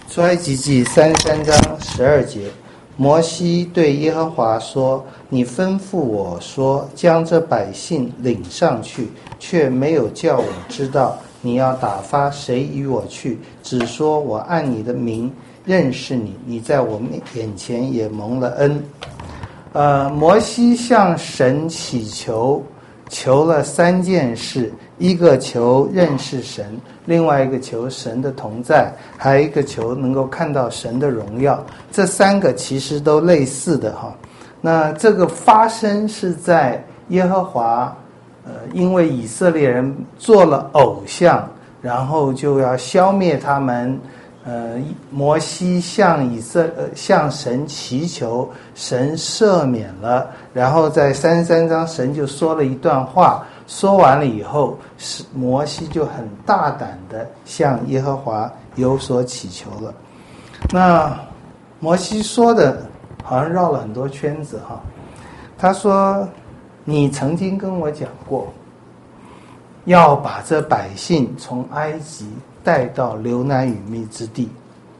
出埃及记33章12节，摩西对耶和华说：你吩咐我说，将这百姓领上去，却没有叫我知道你要打发谁与我去，只说我按你的名认识你，你在我们眼前也蒙了恩。摩西向神祈求，求了3件事，一个求认识神，另外一个求神的同在，还有一个求能够看到神的荣耀。这3个其实都类似的哈。那这个发生是在耶和华因为以色列人做了偶像，然后就要消灭他们。摩西向神祈求，神赦免了，然后在33章神就说了一段话，说完了以后，摩西就很大胆的向耶和华有所祈求了。那摩西说的好像绕了很多圈子哈。他说：你曾经跟我讲过，要把这百姓从埃及带到流奶与蜜之地，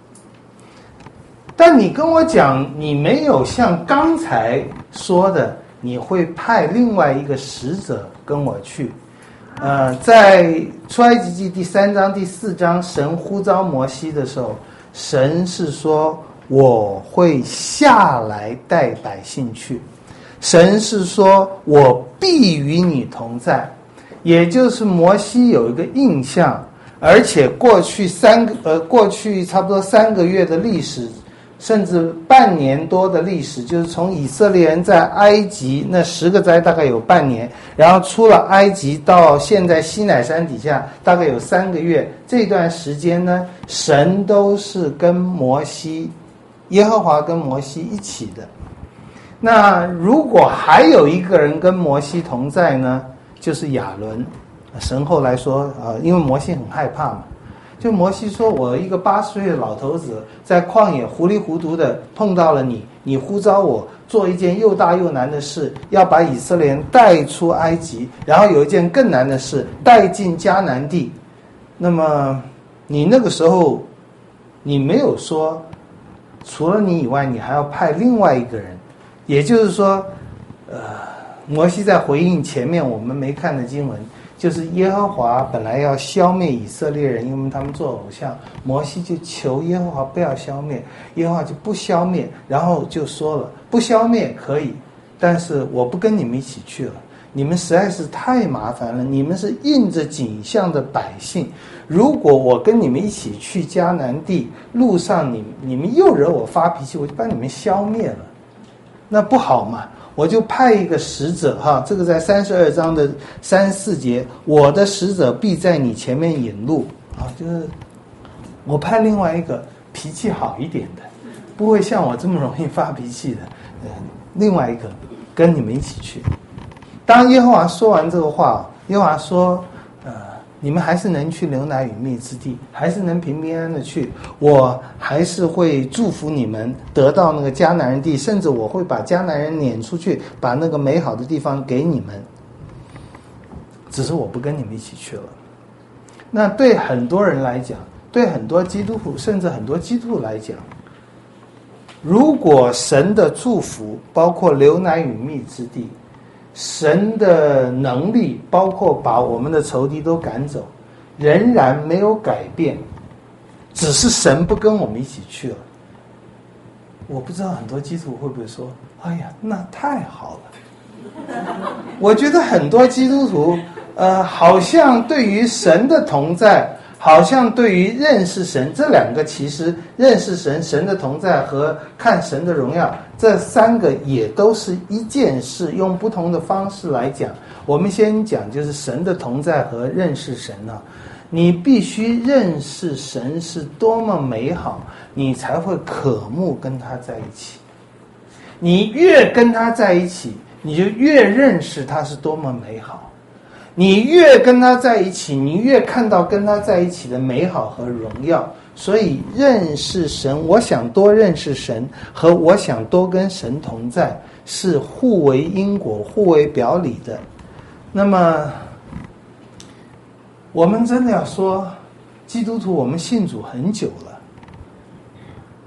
但你跟我讲，你没有像刚才说的，你会派另外一个使者跟我去。在出埃及记第3章第4章，神呼召摩西的时候，神是说我会下来带百姓去，神是说我必与你同在，也就是摩西有一个印象。而且过去差不多3个月的历史，甚至半年多的历史，就是从以色列人在埃及那10个灾大概有半年，然后出了埃及到现在西乃山底下大概有3个月，这段时间呢，神都是跟摩西，耶和华跟摩西一起的。那如果还有一个人跟摩西同在呢，就是亚伦。神后来说因为摩西很害怕嘛，就摩西说，我一个80岁的老头子在旷野糊里糊涂的碰到了你，你呼召我做一件又大又难的事，要把以色列人带出埃及，然后有一件更难的事，带进迦南地。那么你那个时候你没有说除了你以外你还要派另外一个人，也就是说摩西在回应前面我们没看的经文，就是耶和华本来要消灭以色列人，因为他们做偶像，摩西就求耶和华不要消灭，耶和华就不消灭，然后就说了，不消灭可以，但是我不跟你们一起去了，你们实在是太麻烦了，你们是印着景象的百姓，如果我跟你们一起去迦南地，路上你们又惹我发脾气，我就把你们消灭了，那不好嘛，我就派一个使者哈，这个在32章的3、4节，我的使者必在你前面引路啊，就是我派另外一个脾气好一点的，不会像我这么容易发脾气的，另外一个跟你们一起去。当耶和华说完这个话，耶和华说你们还是能去流奶与蜜之地，还是能平平安安的去，我还是会祝福你们得到那个迦南人地，甚至我会把迦南人撵出去，把那个美好的地方给你们，只是我不跟你们一起去了。那对很多人来讲，对很多基督徒甚至很多基督徒来讲，如果神的祝福包括流奶与蜜之地，神的能力包括把我们的仇敌都赶走，仍然没有改变，只是神不跟我们一起去了。我不知道很多基督徒会不会说，哎呀那太好了。我觉得很多基督徒好像对于神的同在，好像对于认识神，这2个其实认识神，神的同在和看神的荣耀，这3个也都是一件事，用不同的方式来讲。我们先讲就是神的同在和认识神啊，你必须认识神是多么美好，你才会渴慕跟他在一起。你越跟他在一起，你就越认识他是多么美好。你越跟他在一起，你越看到跟他在一起的美好和荣耀。所以认识神，我想多认识神和我想多跟神同在是互为因果、互为表里的。那么我们真的要说基督徒我们信主很久了，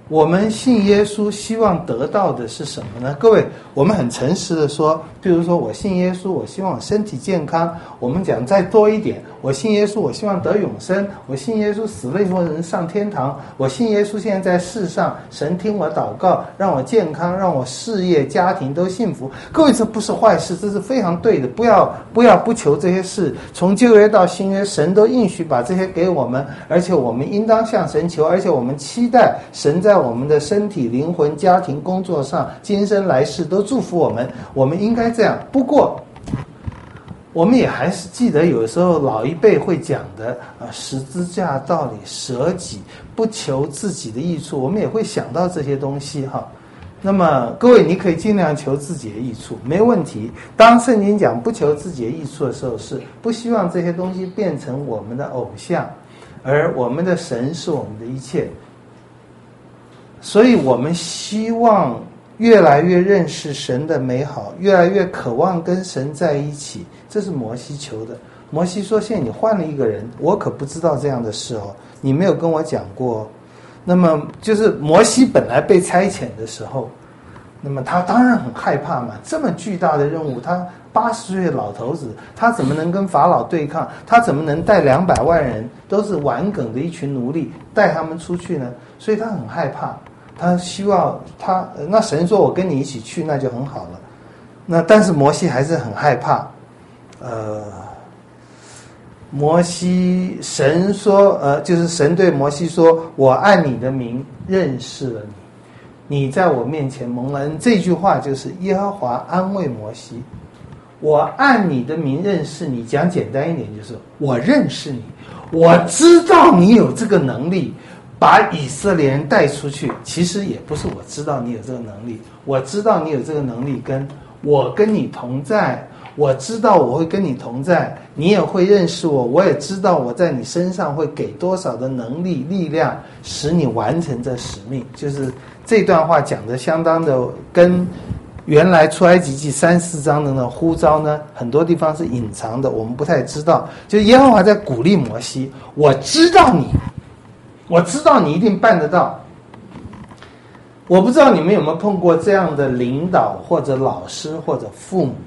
我们信耶稣希望得到的是什么呢？各位，我们很诚实的说，比如说我信耶稣，我希望我身体健康，我们讲再多一点，我信耶稣，我希望得永生，我信耶稣死了以后能上天堂，我信耶稣现在在世上，神听我祷告，让我健康，让我事业家庭都幸福。各位，这不是坏事，这是非常对的，不求这些事。从旧约到新约，神都应许把这些给我们，而且我们应当向神求，而且我们期待神在我们的身体、灵魂、家庭、工作上，今生来世都祝福我们，我们应该这样。不过我们也还是记得有时候老一辈会讲的十字架道理，舍己不求自己的益处，我们也会想到这些东西哈。那么各位，你可以尽量求自己的益处，没问题。当圣经讲不求自己的益处的时候，是不希望这些东西变成我们的偶像，而我们的神是我们的一切。所以我们希望越来越认识神的美好，越来越渴望跟神在一起，这是摩西求的。摩西说，现在你换了一个人，我可不知道这样的事哦，你没有跟我讲过。那么就是摩西本来被差遣的时候，那么他当然很害怕嘛，这么巨大的任务，他80岁的老头子，他怎么能跟法老对抗？他怎么能带200万人，都是顽梗的一群奴隶，带他们出去呢？所以他很害怕，他希望那神说我跟你一起去，那就很好了。那但是摩西还是很害怕，神说，就是神对摩西说，我按你的名认识了你，你在我面前蒙了恩。这句话就是耶和华安慰摩西，我按你的名认识你，讲简单一点就是我认识你，我知道你有这个能力把以色列人带出去。其实也不是我知道你有这个能力，我知道你有这个能力，跟我跟你同在，我知道我会跟你同在，你也会认识我，我也知道我在你身上会给多少的能力力量，使你完成这使命。就是这段话讲的相当的跟原来出埃及记3、4章的那呼召呢，很多地方是隐藏的，我们不太知道。就耶和华在鼓励摩西，我知道你一定办得到。我不知道你们有没有碰过这样的领导或者老师或者父母。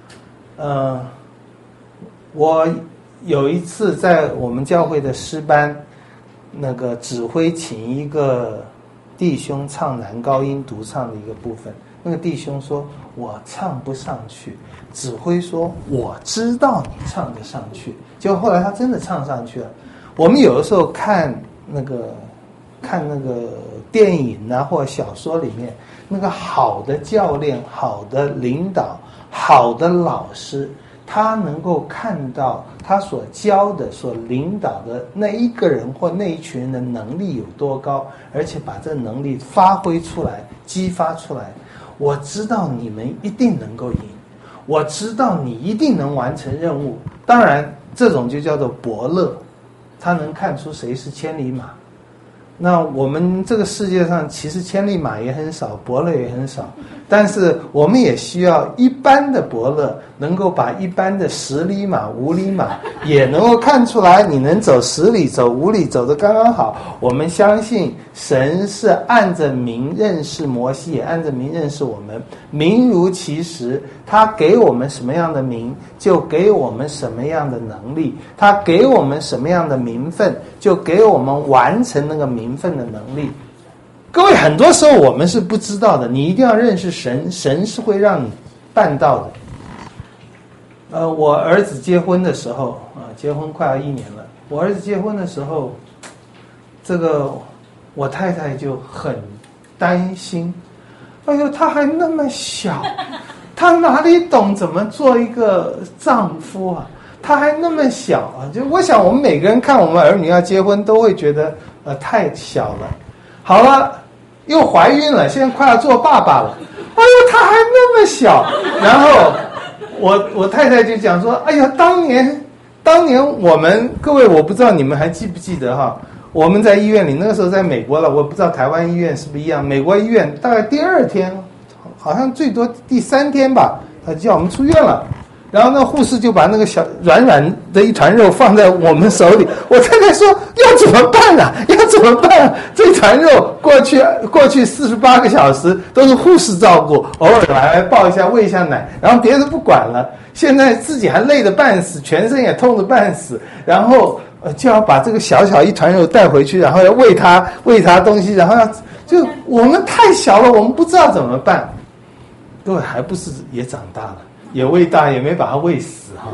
我有一次在我们教会的诗班，那个指挥请一个弟兄唱男高音独唱的一个部分，那个弟兄说我唱不上去，指挥说我知道你唱得上去，结果后来他真的唱上去了。我们有的时候看那个电影啊或小说里面，那个好的教练、好的领导、好的老师，他能够看到他所教的、所领导的那一个人或那一群人的能力有多高，而且把这能力发挥出来、激发出来。我知道你们一定能够赢，我知道你一定能完成任务。当然，这种就叫做伯乐，他能看出谁是千里马。那我们这个世界上其实千里马也很少，伯乐也很少，但是我们也需要一般的伯乐能够把一般的10里马、5里马也能够看出来，你能走10里、走5里，走得刚刚好。我们相信神是按着名认识摩西，也按着名认识我们，名如其实，他给我们什么样的名，就给我们什么样的能力，他给我们什么样的名分，就给我们完成那个名分的能力。各位，很多时候我们是不知道的，你一定要认识神，神是会让你办到的。我儿子结婚的时候结婚快要1年了，我儿子结婚的时候，这个我太太就很担心，哎呦，他还那么小，他哪里懂怎么做一个丈夫啊？他还那么小啊！就我想，我们每个人看我们儿女要结婚，都会觉得太小了。好了，又怀孕了，现在快要做爸爸了。哎呦，他还那么小。然后我太太就讲说：“哎呀，当年我们各位，我不知道你们还记不记得哈？我们在医院里，那个时候在美国了，我不知道台湾医院是不是一样。美国医院大概第2天，好像最多第3天吧，他叫我们出院了。 然后那护士就把那个小软软的一团肉放在我们手里，我太太说要怎么办啊？要怎么办啊？这团肉过去48个小时都是护士照顾，偶尔来抱一下喂一下奶，然后别人不管了。现在自己还累得半死，全身也痛得半死，然后就要把这个小小一团肉带回去，然后要喂它东西，然后就我们太小了，我们不知道怎么办。各位还不是也长大了？也喂大，也没把他喂死哈。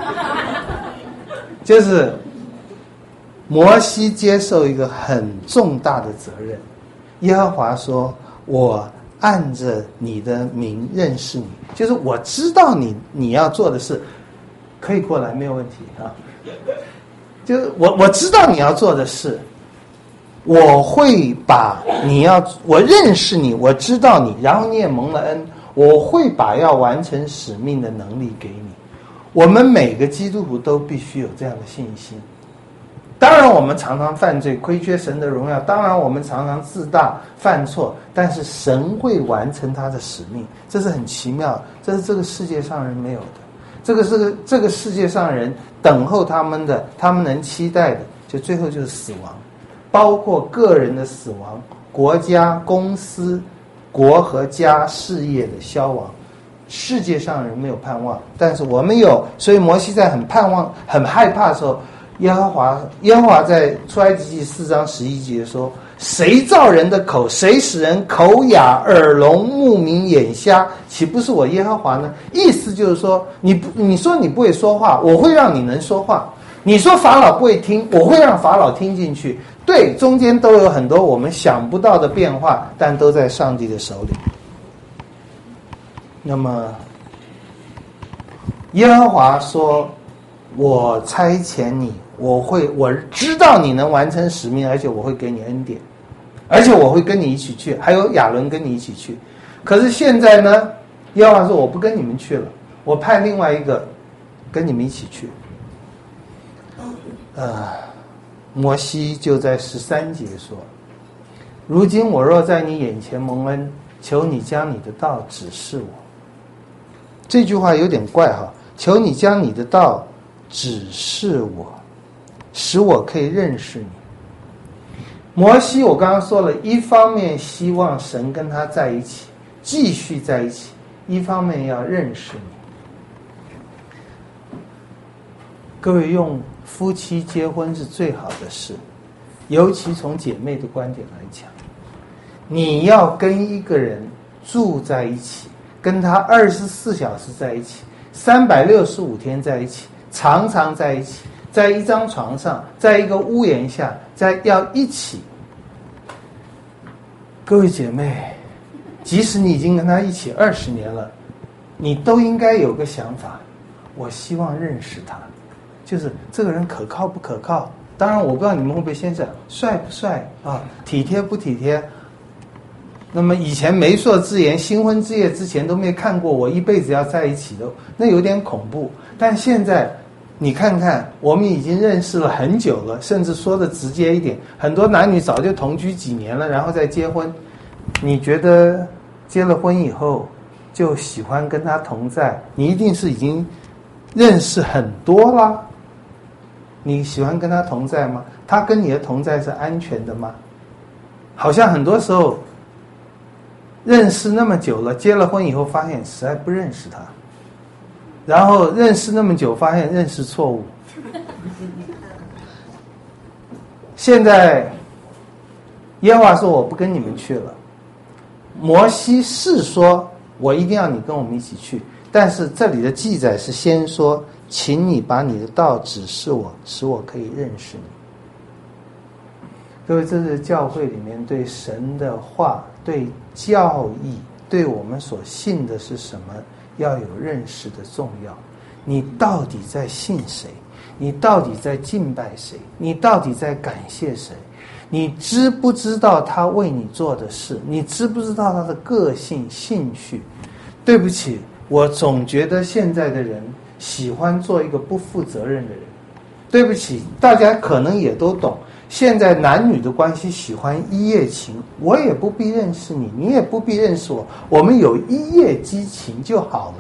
就是摩西接受一个很重大的责任，耶和华说：“我按着你的名认识你，就是我知道你要做的事，可以过来没有问题啊。就是我知道你要做的事，我会把我认识你，我知道你，然后你也蒙了恩。”我会把要完成使命的能力给你。我们每个基督徒都必须有这样的信心。当然我们常常犯罪，亏缺神的荣耀，当然我们常常自大犯错，但是神会完成他的使命，这是很奇妙，这是这个世界上人没有的。这个世界上人等候他们能期待的，就最后就是死亡，包括个人的死亡，国家公司国和家事业的消亡。世界上人没有盼望，但是我们有。所以摩西在很盼望很害怕的时候，耶和华在出埃及记4章11节说：谁造人的口，谁使人口哑耳聋目明眼瞎，岂不是我耶和华呢？意思就是说，你说你不会说话，我会让你能说话。你说法老不会听，我会让法老听进去。对，中间都有很多我们想不到的变化，但都在上帝的手里。那么耶和华说：我差遣你，我知道你能完成使命，而且我会给你恩典，而且我会跟你一起去，还有亚伦跟你一起去。可是现在呢，耶和华说我不跟你们去了，我派另外一个跟你们一起去。摩西就在13节说：如今我若在你眼前蒙恩，求你将你的道指示我。这句话有点怪哈，求你将你的道指示我，使我可以认识你。摩西我刚刚说了，一方面希望神跟他在一起，继续在一起，一方面要认识你。各位，用夫妻结婚是最好的事，尤其从姐妹的观点来讲，你要跟一个人住在一起，跟他24小时在一起，365天在一起，常常在一起，在一张床上，在一个屋檐下，要一起。各位姐妹，即使你已经跟他一起20年了，你都应该有个想法，我希望认识他，就是这个人可靠不可靠。当然我不知道你们会不会先生帅不帅啊，体贴不体贴。那么以前媒妁之言，新婚之夜之前都没看过我一辈子要在一起的，那有点恐怖。但现在你看看，我们已经认识了很久了，甚至说的直接一点，很多男女早就同居几年了，然后再结婚。你觉得结了婚以后就喜欢跟他同在，你一定是已经认识很多啦。你喜欢跟他同在吗？他跟你的同在是安全的吗？好像很多时候认识那么久了，结了婚以后发现实在不认识他，然后认识那么久发现认识错误。现在耶和华说我不跟你们去了，摩西是说我一定要你跟我们一起去，但是这里的记载是先说请你把你的道指示我，使我可以认识你。各位，这是教会里面对神的话，对教义，对我们所信的是什么，要有认识的重要。你到底在信谁？你到底在敬拜谁？你到底在感谢谁？你知不知道他为你做的事？你知不知道他的个性兴趣？对不起，我总觉得现在的人喜欢做一个不负责任的人。对不起，大家可能也都懂，现在男女的关系喜欢一夜情，我也不必认识你，你也不必认识我，我们有一夜激情就好了。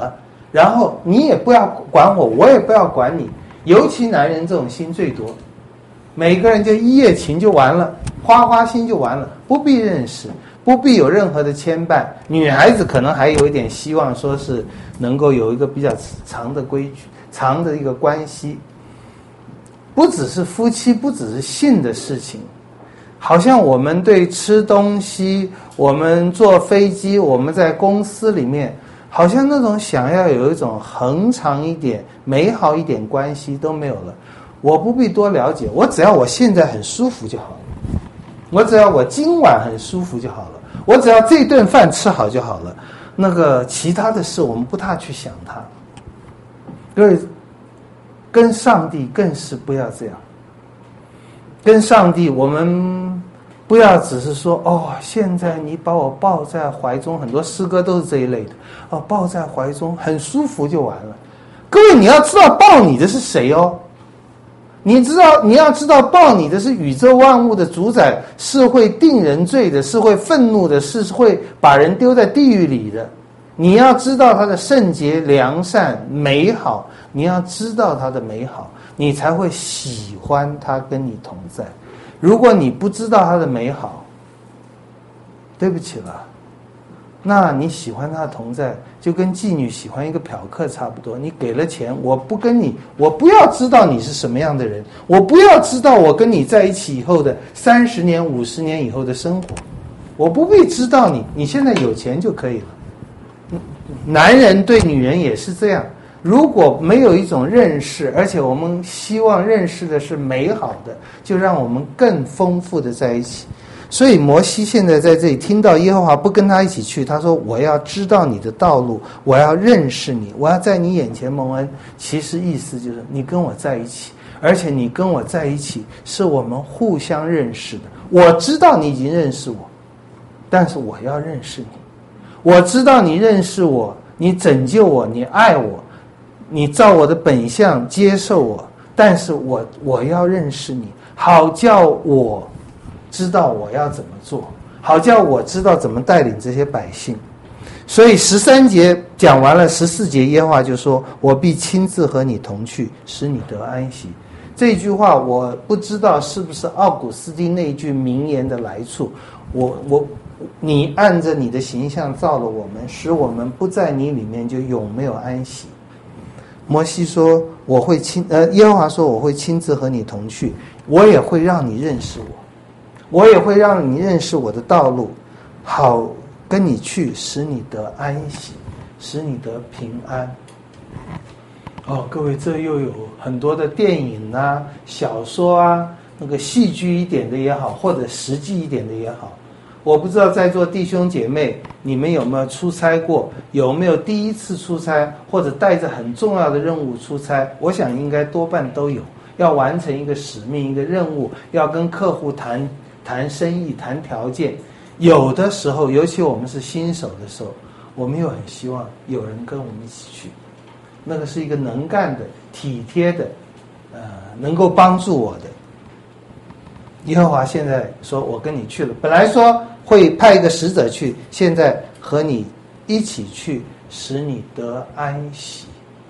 然后你也不要管我，我也不要管你。尤其男人这种心最多，每个人就一夜情就完了，花花心就完了，不必认识，不必有任何的牵绊。女孩子可能还有一点希望，说是能够有一个比较长的规矩，长的一个关系，不只是夫妻，不只是性的事情。好像我们对吃东西，我们坐飞机，我们在公司里面，好像那种想要有一种恒长一点、美好一点关系都没有了。我不必多了解，我只要我现在很舒服就好了，我只要我今晚很舒服就好了，我只要这顿饭吃好就好了。那个其他的事我们不大去想它。所以跟上帝更是不要这样。跟上帝我们不要只是说，哦，现在你把我抱在怀中，很多诗歌都是这一类的，哦，抱在怀中很舒服就完了。各位，你要知道抱你的是谁哦，你要知道抱你的是宇宙万物的主宰，是会定人罪的，是会愤怒的，是会把人丢在地狱里的。你要知道他的圣洁、良善、美好，你要知道他的美好，你才会喜欢他跟你同在。如果你不知道他的美好，对不起了，那你喜欢他的同在，就跟妓女喜欢一个嫖客差不多。你给了钱，我不跟你，我不要知道你是什么样的人，我不要知道我跟你在一起以后的30年、50年以后的生活，我不必知道你现在有钱就可以了。男人对女人也是这样，如果没有一种认识，而且我们希望认识的是美好的，就让我们更丰富的在一起。所以摩西现在在这里听到耶和华不跟他一起去，他说我要知道你的道路，我要认识你，我要在你眼前蒙恩。其实意思就是你跟我在一起，而且你跟我在一起是我们互相认识的。我知道你已经认识我，但是我要认识你。我知道你认识我，你拯救我，你爱我，你照我的本相接受我，但是我要认识你，好叫我知道我要怎么做，好叫我知道怎么带领这些百姓。所以13节讲完了，14节耶和华就说，我必亲自和你同去，使你得安息。这句话我不知道是不是奥古斯丁那句名言的来处。你按着你的形象造了我们，使我们不在你里面就永没有安息。摩西说耶和华说我会亲自和你同去，我也会让你认识我也会让你认识我的道路，好跟你去，使你得安息，使你得平安。哦，各位，这又有很多的电影啊、小说啊，那个戏剧一点的也好，或者实际一点的也好。我不知道在座弟兄姐妹你们有没有出差过，有没有第一次出差，或者带着很重要的任务出差。我想应该多半都有，要完成一个使命、一个任务，要跟客户谈生意、谈条件。有的时候，尤其我们是新手的时候，我们又很希望有人跟我们一起去，那个是一个能干的、体贴的，能够帮助我的。耶和华现在说我跟你去了，本来说会派一个使者去，现在和你一起去，使你得安息。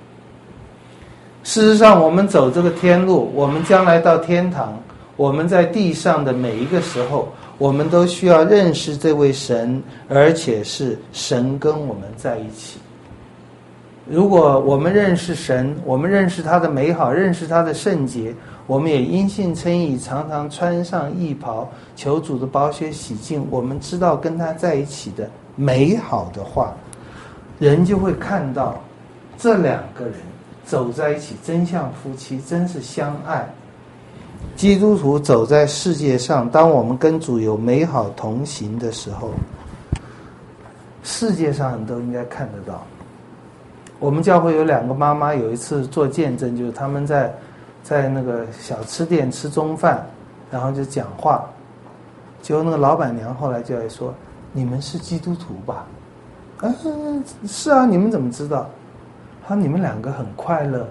事实上我们走这个天路，我们将来到天堂，我们在地上的每一个时候，我们都需要认识这位神，而且是神跟我们在一起。如果我们认识神，我们认识他的美好，认识他的圣洁，我们也因信称义，常常穿上义袍，求主的宝血洗净，我们知道跟他在一起的美好的话，人就会看到这两个人走在一起，真像夫妻，真是相爱。基督徒走在世界上，当我们跟主有美好同行的时候，世界上人都应该看得到。我们教会有2个妈妈有一次做见证，就是他们在那个小吃店吃中饭，然后就讲话，结果那个老板娘后来就来说，你们是基督徒吧？是啊，你们怎么知道？他说你们2个很快乐。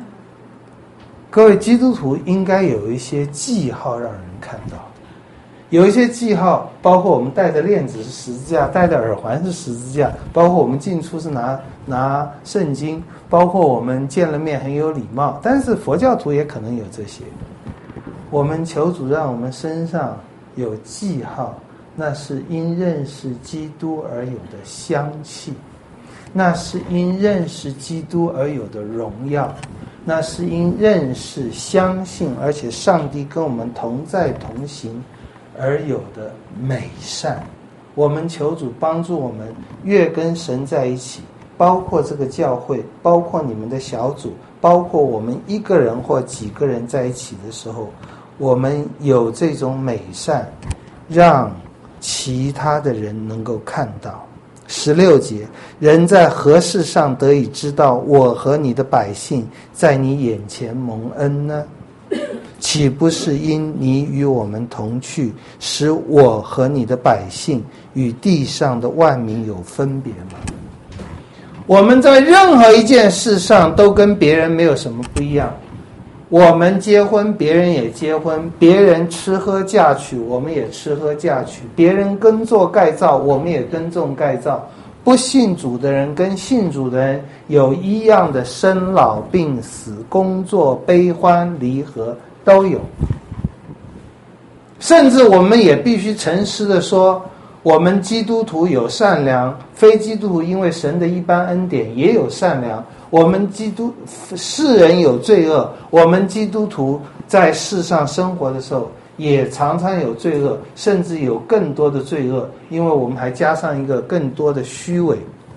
各位，基督徒应该有一些记号让人看到， 有一些记号，包括我们戴的链子是十字架，戴的耳环是十字架，包括我们进出是拿圣经，包括我们见了面很有礼貌。但是佛教徒也可能有这些。我们求主让我们身上有记号，那是因认识基督而有的香气，那是因认识基督而有的荣耀，那是因认识相信而且上帝跟我们同在同行而有的美善。我们求主帮助我们越跟神在一起，包括这个教会，包括你们的小组，包括我们一个人或几个人在一起的时候，我们有这种美善，让其他的人能够看到。16节，人在何事上得以知道我和你的百姓在你眼前蒙恩呢？岂不是因你与我们同去，使我和你的百姓与地上的万民有分别吗？我们在任何一件事上都跟别人没有什么不一样。我们结婚，别人也结婚；别人吃喝嫁娶，我们也吃喝嫁娶；别人耕作盖造，我们也耕种盖造。不信主的人跟信主的人有一样的生老病死、工作悲欢离合都有。甚至我们也必须诚实的说，我们基督徒有善良，非基督徒因为神的一般恩典也有善良。我们世人有罪恶，我们基督徒在世上生活的时候也常常有罪恶，甚至有更多的罪恶，因为我们还加上一个更多的虚伪。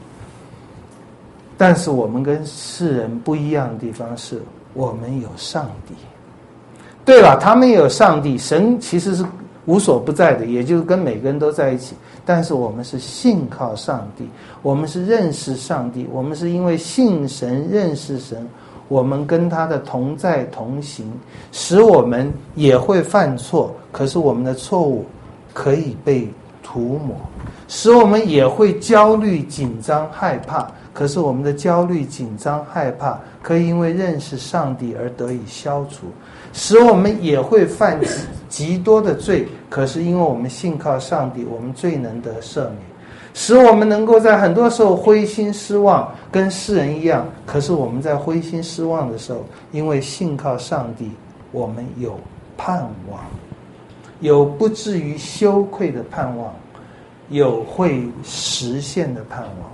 但是我们跟世人不一样的地方是，我们有上帝。对了，他们也有上帝，神其实是无所不在的，也就是跟每个人都在一起。但是我们是信靠上帝，我们是认识上帝，我们是因为信神认识神，我们跟他的同在同行，使我们也会犯错，可是我们的错误可以被涂抹，使我们也会焦虑紧张害怕，可是我们的焦虑紧张害怕可以因为认识上帝而得以消除，使我们也会犯极多的罪，可是因为我们信靠上帝，我们罪能得赦免，使我们能够在很多时候灰心失望，跟世人一样，可是我们在灰心失望的时候，因为信靠上帝，我们有盼望，有不至于羞愧的盼望，有会实现的盼望。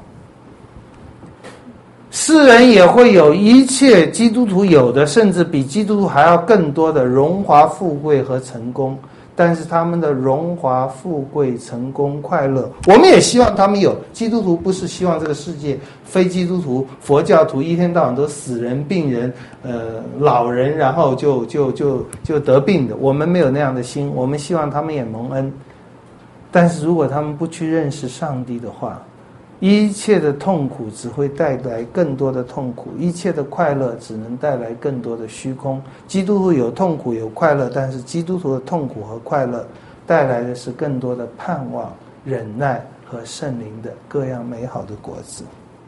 世人也会有一切基督徒有的，甚至比基督徒还要更多的荣华富贵和成功，但是他们的荣华富贵成功快乐，我们也希望他们有。基督徒不是希望这个世界非基督徒佛教徒一天到晚都死人病人老人，然后就得病的，我们没有那样的心，我们希望他们也蒙恩。但是如果他们不去认识上帝的话，一切的痛苦只会带来更多的痛苦，一切的快乐只能带来更多的虚空。基督徒有痛苦有快乐，但是基督徒的痛苦和快乐带来的是更多的盼望、忍耐和圣灵的各样美好的果子。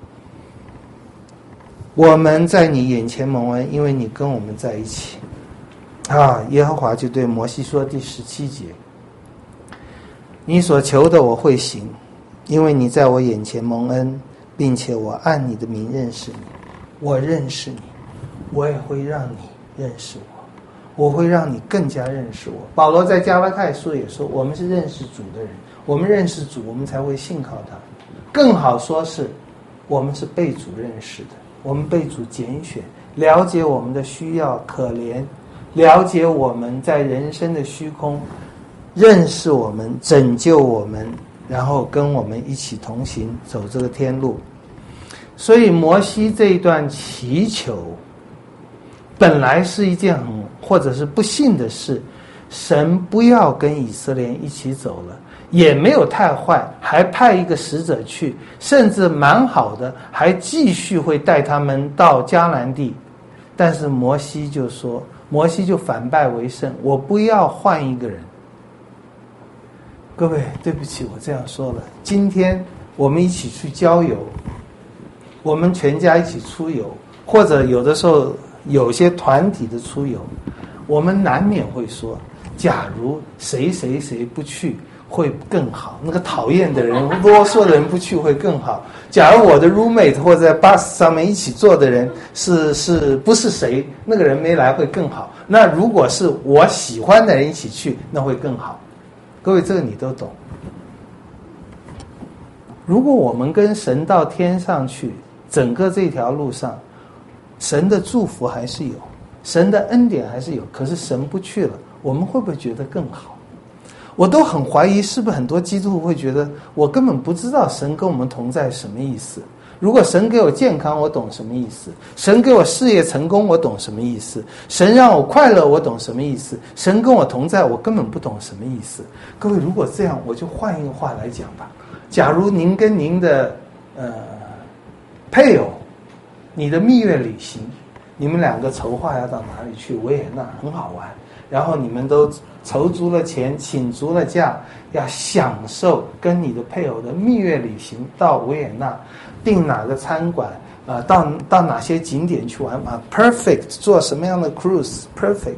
我们在你眼前蒙恩，因为你跟我们在一起。耶和华就对摩西说，第17节，你所求的我会行，因为你在我眼前蒙恩，并且我按你的名认识你。我认识你，我也会让你认识我，我会让你更加认识我。保罗在加拉太书也说，我们是认识主的人，我们认识主，我们才会信靠他。更好说是，我们是被主认识的，我们被主拣选，了解我们的需要可怜，了解我们在人生的虚空，认识我们，拯救我们，然后跟我们一起同行，走这个天路。所以摩西这一段祈求本来是一件或者是不幸的事，神不要跟以色列人一起走了，也没有太坏，还派一个使者去，甚至蛮好的，还继续会带他们到迦南地。但是摩西就反败为胜，我不要换一个人。各位，对不起，我这样说了。今天我们一起去郊游，我们全家一起出游，或者有的时候有些团体的出游，我们难免会说， 假如谁谁谁不去会更好，那个讨厌的人、啰嗦的人不去会更好。假如我的 roommate 或者在 bus 上面一起坐的人是不是谁，那个人没来会更好。那如果是我喜欢的人一起去，那会更好。各位，这个你都懂。如果我们跟神到天上去，整个这条路上，神的祝福还是有，神的恩典还是有，可是神不去了，我们会不会觉得更好？我都很怀疑，是不是很多基督徒会觉得，我根本不知道神跟我们同在什么意思。如果神给我健康，我懂什么意思；神给我事业成功，我懂什么意思；神让我快乐，我懂什么意思；神跟我同在，我根本不懂什么意思。各位，如果这样，我就换一个话来讲吧。假如您跟您的配偶，你的蜜月旅行，你们两个筹划要到哪里去？维也纳很好玩，然后你们都筹足了钱，请足了假，要享受跟你的配偶的蜜月旅行，到维也纳，订哪个餐馆，到哪些景点去玩啊 ？Perfect， 做什么样的 cruise？Perfect。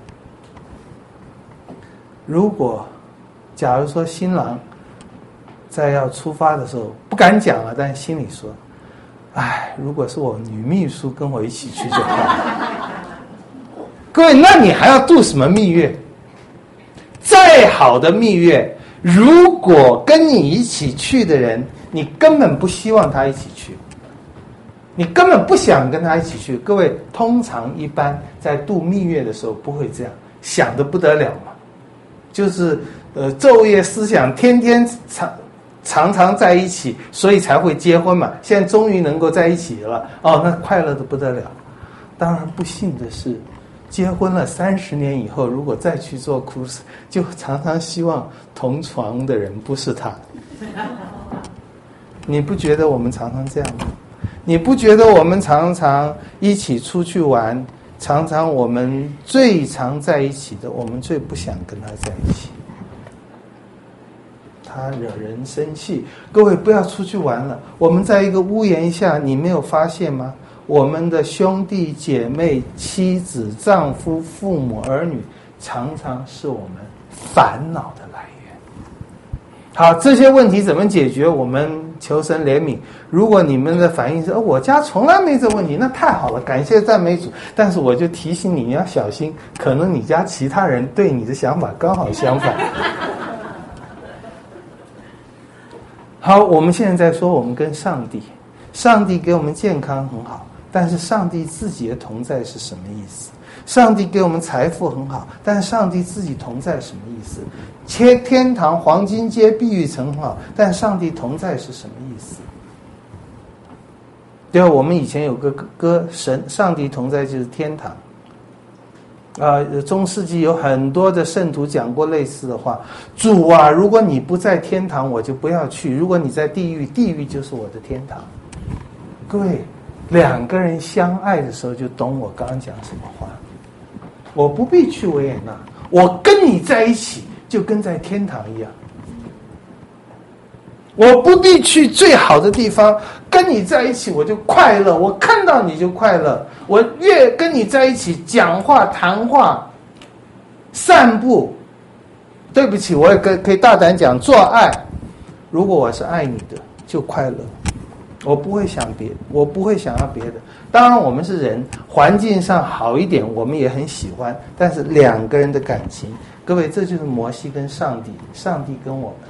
如果假如说新郎在要出发的时候不敢讲了，但心里说：“哎，如果是我女秘书跟我一起去就好了。”各位，那你还要度什么蜜月？再好的蜜月，如果跟你一起去的人，你根本不希望他一起去，你根本不想跟他一起去。各位，通常一般在度蜜月的时候不会这样，想得不得了嘛，就是昼夜思想，天天常常在一起，所以才会结婚嘛。现在终于能够在一起了，那快乐的不得了。当然不幸的是，结婚了30年以后，如果再去做 cruise， 就常常希望同床的人不是他。你不觉得我们常常这样吗？你不觉得我们常常一起出去玩，常常我们最常在一起的，我们最不想跟他在一起，他惹人生气。各位，不要出去玩了，我们在一个屋檐下，你没有发现吗？我们的兄弟姐妹、妻子、丈夫、父母、儿女，常常是我们烦恼的来源。好，这些问题怎么解决？我们求神怜悯。如果你们的反应是我家从来没这问题，那太好了，感谢赞美主。但是我就提醒你，你要小心，可能你家其他人对你的想法刚好相反。好，我们现在在说我们跟上帝，上帝给我们健康很好，但是上帝自己的同在是什么意思？上帝给我们财富很好，但是上帝自己同在什么意思？天堂、黄金街、碧玉城很好，但上帝同在是什么意思？对吧？我们以前有个歌，上帝同在就是天堂。中世纪有很多的圣徒讲过类似的话：主啊，如果你不在天堂，我就不要去；如果你在地狱，地狱就是我的天堂。各位，两个人相爱的时候就懂我刚刚讲什么话。我不必去维也纳，我跟你在一起就跟在天堂一样。我不必去最好的地方，跟你在一起我就快乐，我看到你就快乐。我越跟你在一起讲话、谈话、散步，对不起，我也可以大胆讲，做爱。如果我是爱你的，就快乐。我不会想我不会想要别的。当然，我们是人，环境上好一点，我们也很喜欢。但是两个人的感情，各位，这就是摩西跟上帝，上帝跟我们，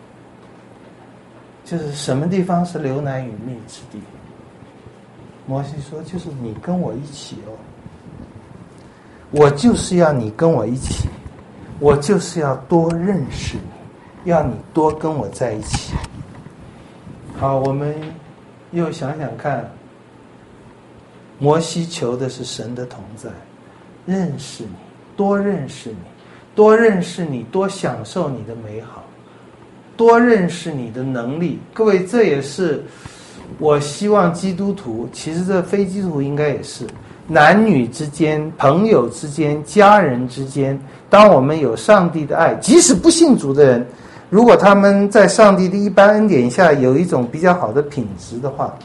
就是什么地方是流奶与蜜之地。摩西说，就是你跟我一起哦，我就是要你跟我一起，我就是要多认识你，要你多跟我在一起。好，我们又想想看，摩西求的是神的同在，认识你，多认识你，多认识你，多享受你的美好，多认识你的能力。各位，这也是我希望基督徒，其实这非基督徒应该也是，男女之间、朋友之间、家人之间，当我们有上帝的爱，即使不信主的人，如果他们在上帝的一般恩典下有一种比较好的品质的话，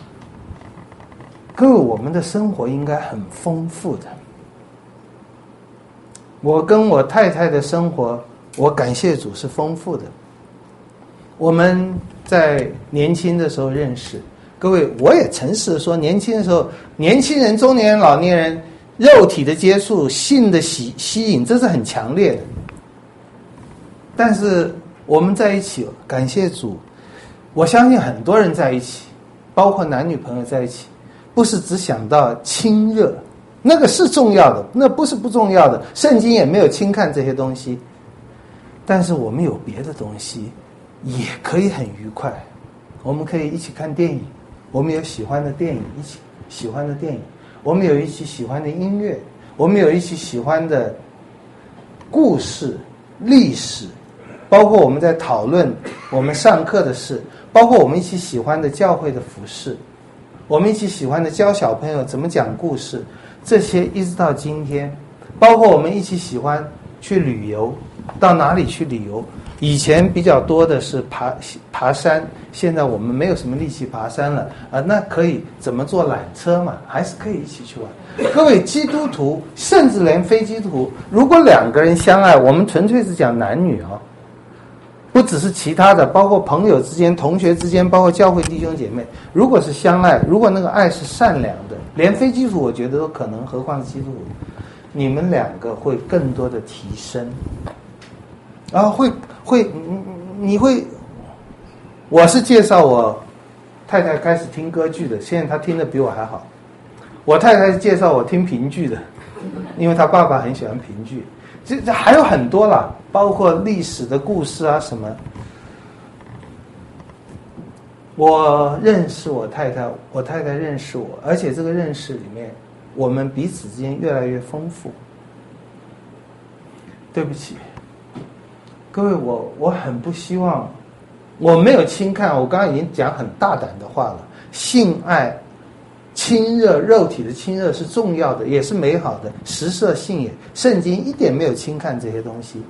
各位，我们的生活应该很丰富的。 我跟我太太的生活，我感谢主是丰富的。我们在年轻的时候认识，各位，我也诚实的说，年轻的时候，年轻人、中年人、老年人，肉体的接触、性的吸引，这是很强烈的。但是我们在一起，感谢主，我相信很多人在一起，包括男女朋友在一起，不是只想到亲热，那个是重要的，那不是不重要的，圣经也没有轻看这些东西。但是我们有别的东西也可以很愉快，我们可以一起看电影，我们有喜欢的电影，一起喜欢的电影，我们有一起喜欢的音乐，我们有一起喜欢的故事、历史，包括我们在讨论我们上课的事，包括我们一起喜欢的教会的服事，我们一起喜欢的教小朋友怎么讲故事，这些一直到今天，包括我们一起喜欢去旅游，到哪里去旅游？以前比较多的是爬山，现在我们没有什么力气爬山了啊，那可以怎么坐缆车嘛？还是可以一起去玩。各位基督徒，甚至连非基督徒，如果两个人相爱，我们纯粹是讲男女啊，不只是其他的，包括朋友之间、同学之间，包括教会弟兄姐妹，如果是相爱，如果那个爱是善良的，连非基督徒我觉得都可能，何况是基督徒，你们两个会更多的提升。然后你会，我是介绍我太太开始听歌剧的，现在她听得比我还好。我太太是介绍我听评剧的，因为她爸爸很喜欢评剧。这还有很多啦，包括历史的故事啊什么。我认识我太太，我太太认识我，而且这个认识里面，我们彼此之间越来越丰富。对不起。各位，我很不希望，我没有轻看，我刚刚已经讲很大胆的话了。性爱、亲热、肉体的亲热是重要的，也是美好的，食色性也。圣经一点没有轻看这些东西。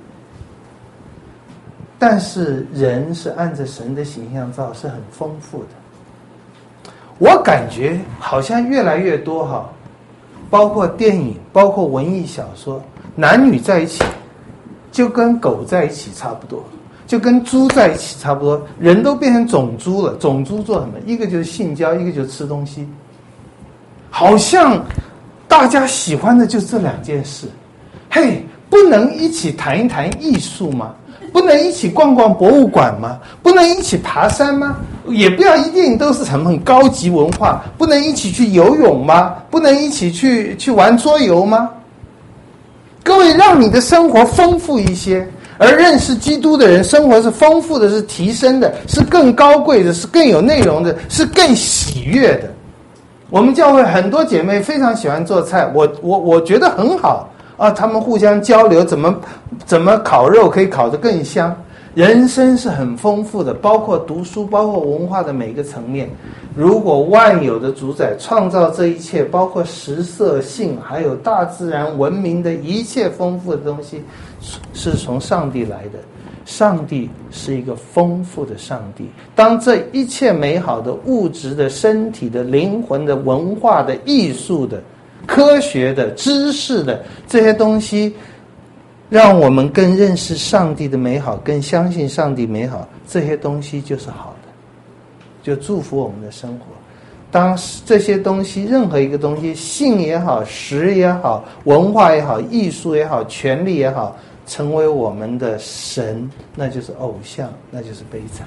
但是人是按着神的形象造，是很丰富的。我感觉好像越来越多哈，包括电影，包括文艺小说，男女在一起。就跟狗在一起差不多，就跟猪在一起差不多，人都变成种猪了。种猪做什么？一个就是性交，一个就是吃东西。好像大家喜欢的就是这两件事。嘿，不能一起谈一谈艺术吗？不能一起逛逛博物馆吗？不能一起爬山吗？也不要一定都是什么很高级文化。不能一起去游泳吗？不能一起去玩桌游吗？各位，让你的生活丰富一些，而认识基督的人，生活是丰富的，是提升的，是更高贵的，是更有内容的，是更喜悦的。我们教会很多姐妹非常喜欢做菜，我觉得很好啊，她们互相交流，怎么烤肉可以烤得更香。人生是很丰富的，包括读书，包括文化的每个层面。如果万有的主宰创造这一切，包括食色性，还有大自然文明的一切丰富的东西，是从上帝来的。上帝是一个丰富的上帝。当这一切美好的物质的、身体的、灵魂的、文化的、艺术的、科学的、知识的这些东西，让我们更认识上帝的美好，更相信上帝美好，这些东西就是好的，就祝福我们的生活。当这些东西，任何一个东西，性也好，食也好，文化也好，艺术也好，权力也好，成为我们的神，那就是偶像，那就是悲惨。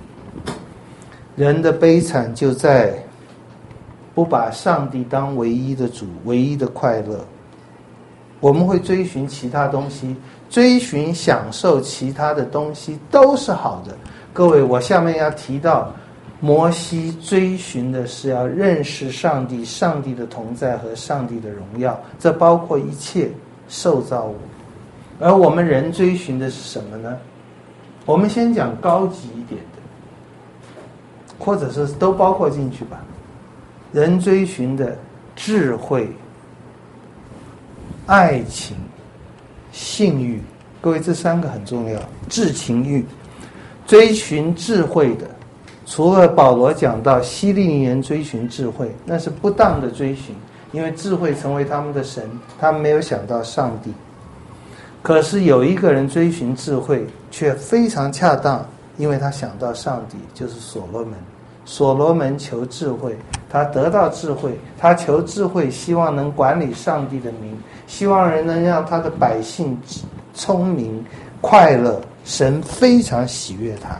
人的悲惨就在不把上帝当唯一的主，唯一的快乐。我们会追寻其他东西，追寻享受其他的东西都是好的。各位，我下面要提到，摩西追寻的是要认识上帝，上帝的同在和上帝的荣耀，这包括一切受造物。而我们人追寻的是什么呢？我们先讲高级一点的，或者是都包括进去吧。人追寻的智慧、爱情、性欲，各位，这三个很重要。智情欲，追寻智慧的，除了保罗讲到希利尼人追寻智慧，那是不当的追寻，因为智慧成为他们的神，他们没有想到上帝。 可是有一个人追寻智慧却非常恰当，因为他想到上帝，就是所罗门。所罗门求智慧，他得到智慧，他求智慧，希望能管理上帝的名，希望人能让他的百姓聪明快乐，神非常喜悦他。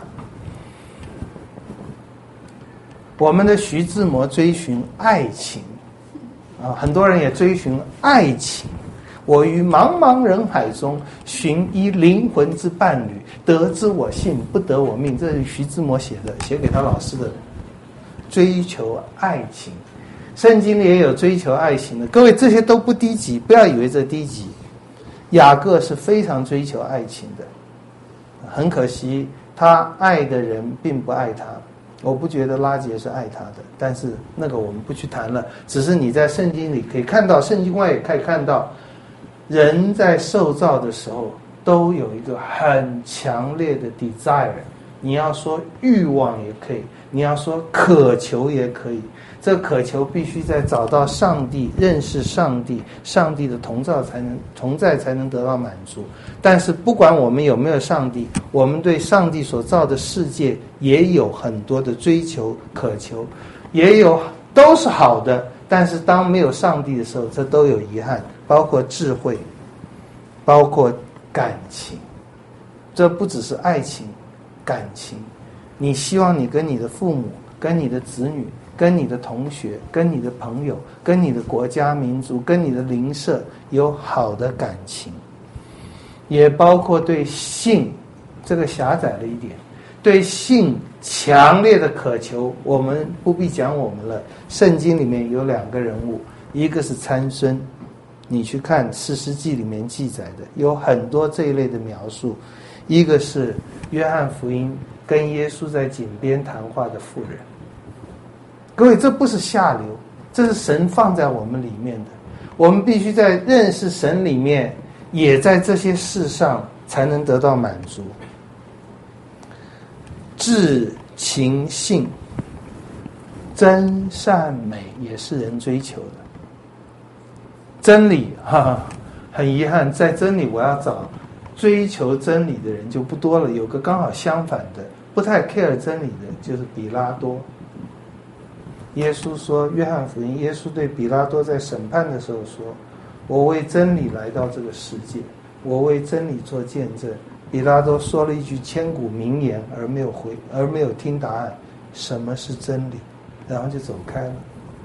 我们的徐志摩追寻爱情很多人也追寻爱情。我于茫茫人海中寻一灵魂之伴侣，得之我幸，不得我命。这是徐志摩写的，写给他老师的。追求爱情，圣经里也有追求爱情的。各位，这些都不低级，不要以为这低级。雅各是非常追求爱情的，很可惜他爱的人并不爱他。我不觉得拉结是爱他的，但是那个我们不去谈了。只是你在圣经里可以看到，圣经外也可以看到，人在受造的时候都有一个很强烈的 desire， 你要说欲望也可以，你要说渴求也可以。这渴求必须在找到上帝，认识上帝，上帝的同在才能得到满足。但是不管我们有没有上帝，我们对上帝所造的世界也有很多的追求渴求，也有都是好的。但是当没有上帝的时候，这都有遗憾，包括智慧，包括感情。这不只是爱情，感情。你希望你跟你的父母，跟你的子女，跟你的同学，跟你的朋友，跟你的国家民族，跟你的邻舍有好的感情。也包括对性，这个狭窄了一点，对性强烈的渴求。我们不必讲我们了，圣经里面有两个人物，一个是参孙，你去看士师记里面记载的有很多这一类的描述。一个是约翰福音跟耶稣在井边谈话的妇人。各位，这不是下流，这是神放在我们里面的。我们必须在认识神里面，也在这些事上才能得到满足。智情性，真善美也是人追求的。真理很遗憾，在真理我要找追求真理的人就不多了。有个刚好相反的，不太 care 真理的，就是比拉多。耶稣说，约翰福音，耶稣对比拉多在审判的时候说，我为真理来到这个世界，我为真理做见证。比拉多说了一句千古名言，而没有听答案，什么是真理？然后就走开了。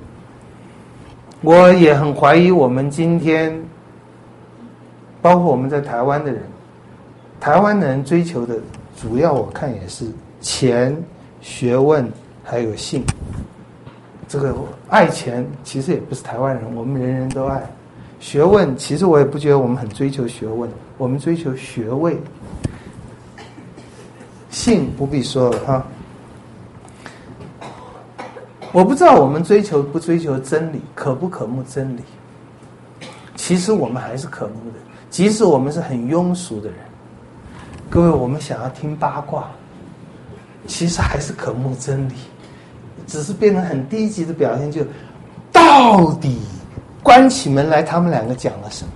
我也很怀疑我们今天，包括我们在台湾的人，台湾的人追求的主要我看也是钱、学问还有性。这个爱钱其实也不是台湾人，我们人人都爱。学问其实我也不觉得我们很追求学问，我们追求学位。性不必说了哈。我不知道我们追求不追求真理，渴不渴慕真理。其实我们还是渴慕的，即使我们是很庸俗的人。各位，我们想要听八卦，其实还是渴慕真理，只是变成很低级的表现，就到底关起门来他们两个讲了什么？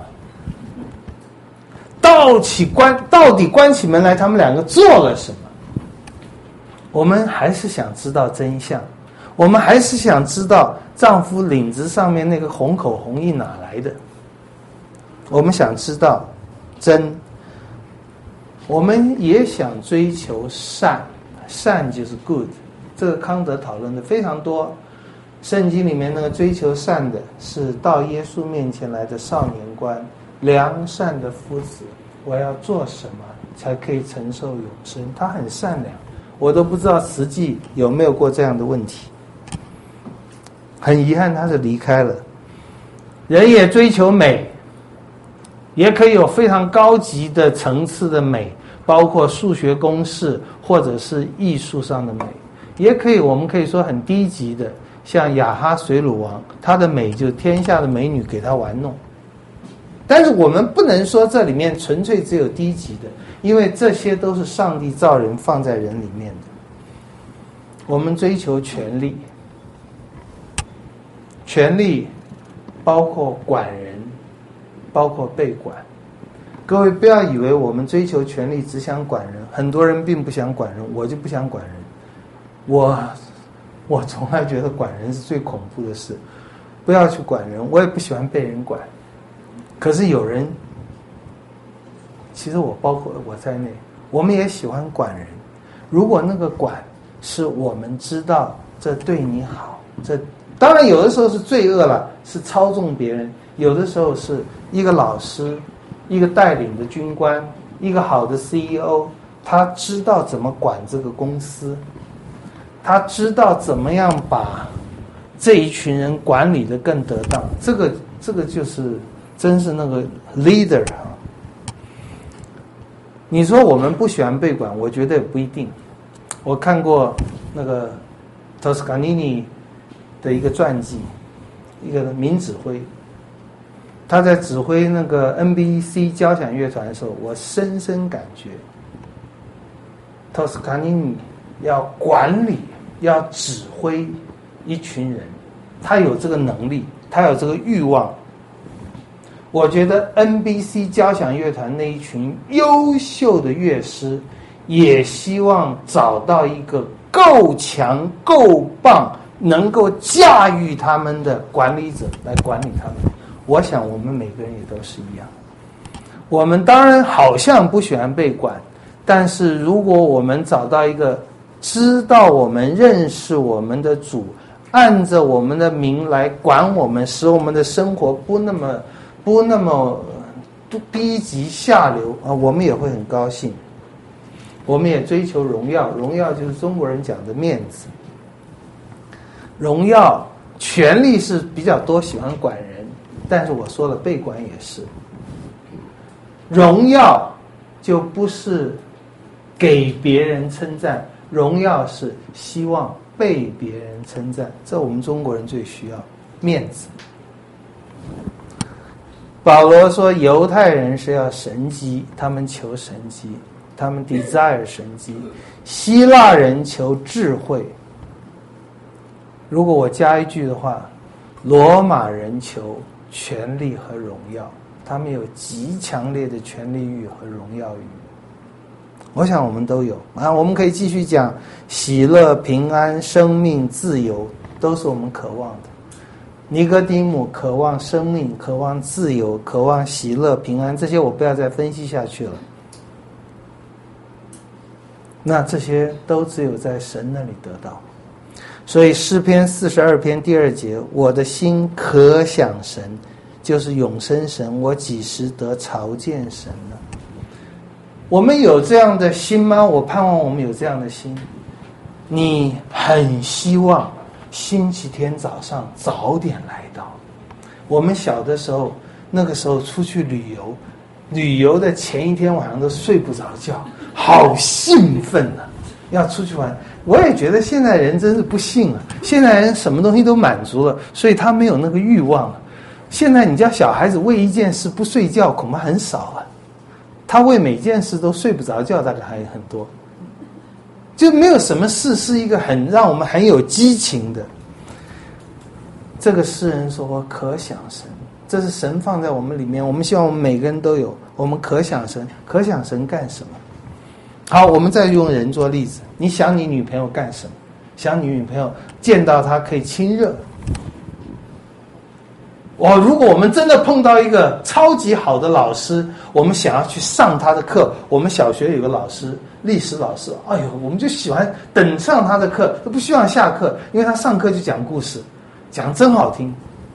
到底关起门来他们两个做了什么？我们还是想知道真相，我们还是想知道丈夫领子上面那个红口红印哪来的。我们想知道真，我们也想追求善，善就是 good。这个康德讨论的非常多。圣经里面那个追求善的是到耶稣面前来的少年官，良善的夫子，我要做什么才可以承受永生？他很善良，我都不知道实际有没有过这样的问题。很遗憾他是离开了。人也追求美，也可以有非常高级的层次的美，包括数学公式或者是艺术上的美，也可以我们可以说很低级的，像雅哈水乳王，她的美就天下的美女给她玩弄。但是我们不能说这里面纯粹只有低级的，因为这些都是上帝造人放在人里面的。我们追求权力，权力包括管人，包括被管。 各位不要以为我们追求权力只想管人，很多人并不想管人，我就不想管人。我从来觉得管人是最恐怖的事，不要去管人，我也不喜欢被人管。可是有人，其实我包括我在内，我们也喜欢管人。如果那个管是我们知道这对你好，这当然有的时候是罪恶了，是操纵别人；有的时候是一个老师，一个带领的军官，一个好的 CEO， 他知道怎么管这个公司，他知道怎么样把这一群人管理得更得当。这个就是真是那个 leader 啊。你说我们不喜欢被管，我觉得也不一定。我看过那个托斯卡尼尼的一个传记，一个名指挥，他在指挥那个 NBC 交响乐团的时候，我深深感觉托斯卡尼尼要管理、要指挥一群人，他有这个能力，他有这个欲望。我觉得 NBC 交响乐团那一群优秀的乐师也希望找到一个够强够棒能够驾驭他们的管理者来管理他们。我想我们每个人也都是一样，我们当然好像不喜欢被管，但是如果我们找到一个知道我们认识我们的主，按着我们的名来管我们，使我们的生活不那么低级下流啊，我们也会很高兴。我们也追求荣耀，荣耀就是中国人讲的面子。荣耀、权力是比较多喜欢管人，但是我说了，被管也是。荣耀就不是给别人称赞，荣耀是希望被别人称赞，这我们中国人最需要面子。保罗说犹太人是要神迹，他们求神迹，他们 desire 神迹。希腊人求智慧。如果我加一句的话，罗马人求权力和荣耀，他们有极强烈的权力欲和荣耀欲。我想我们都有啊，我们可以继续讲喜乐、平安、生命、自由，都是我们渴望的。尼哥底母渴望生命，渴望自由，渴望喜乐、平安，这些我不要再分析下去了。那这些都只有在神那里得到。所以诗篇42篇第2节，我的心可想神，就是永生神，我几时得朝见神呢？我们有这样的心吗？我盼望我们有这样的心。你很希望星期天早上早点来到。我们小的时候，那个时候出去旅游，旅游的前一天晚上都睡不着觉，好兴奋啊，要出去玩。我也觉得现在人真是不幸啊，现在人什么东西都满足了，所以他没有那个欲望了。现在你叫小孩子为一件事不睡觉，恐怕很少啊。他为每件事都睡不着觉，大概还很多。就没有什么事是一个很让我们很有激情的。这个诗人说我可想神，这是神放在我们里面，我们希望我们每个人都有。我们可想神，可想神干什么？好，我们再用人做例子。你想你女朋友干什么？想你女朋友见到她可以亲热。如果我们真的碰到一个超级好的老师，我们想要去上他的课。我们小学有个老师，历史老师，哎呦，我们就喜欢等上他的课，都不希望下课，因为他上课就讲故事，讲真好听。